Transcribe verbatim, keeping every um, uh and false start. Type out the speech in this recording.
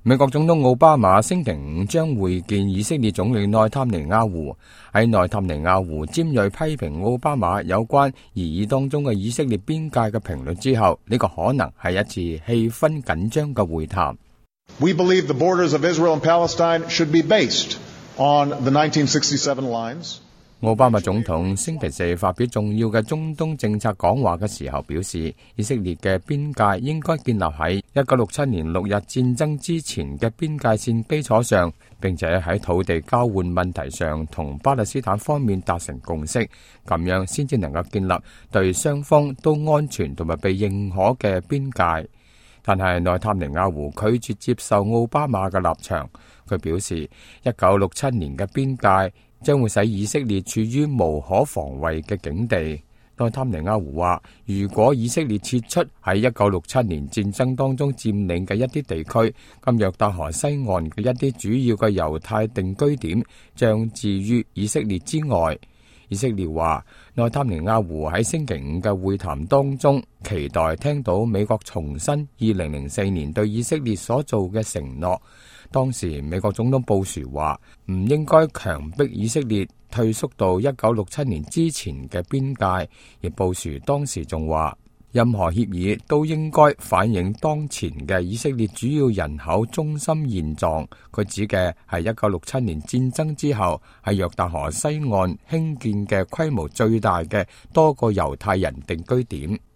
美國總統奧巴馬星期五將會見以色列總理內塔尼亞胡。喺內塔尼亞胡尖銳批評奧巴馬有關擬議當中嘅以色列邊界嘅評論之後，呢個可能係一次氣氛緊張嘅會談。 We believe the borders of Israel and Palestine should be based on the nineteen sixty-seven lines. 奧巴馬總統星期四發表重要嘅中東政策講話嘅時候表示，以色列嘅邊界應該建立喺一九六七年六日戰爭之前嘅邊界線基礎上，並且喺土地交換問題上同巴勒斯坦方面達成共識，咁樣先至能夠建立對雙方都安全同埋被認可嘅邊界。但係內塔尼亞胡拒絕接受奧巴馬嘅立場，佢表示一九六七年嘅邊界將會使以色列處於無可防衛嘅境地。內塔尼亞胡話，如果以色列撤出喺一九六七年戰爭當中佔領嘅一啲地區，咁約旦河西岸嘅一啲主要嘅猶太定居點將置於以色列之外。以色列話，內塔尼亞胡喺星期五嘅會談當中，期待聽到美國重申二零零四年對以色列所做嘅承諾。當時美國總統布殊話，唔應該強迫以色列退縮到一九六七年之前嘅邊界，而布殊當時仲話，任何協議都應該反映當前嘅以色列主要人口中心現狀。佢指嘅係一九六七年戰爭之後喺約旦河西岸興建嘅規模最大嘅多個猶太人定居點。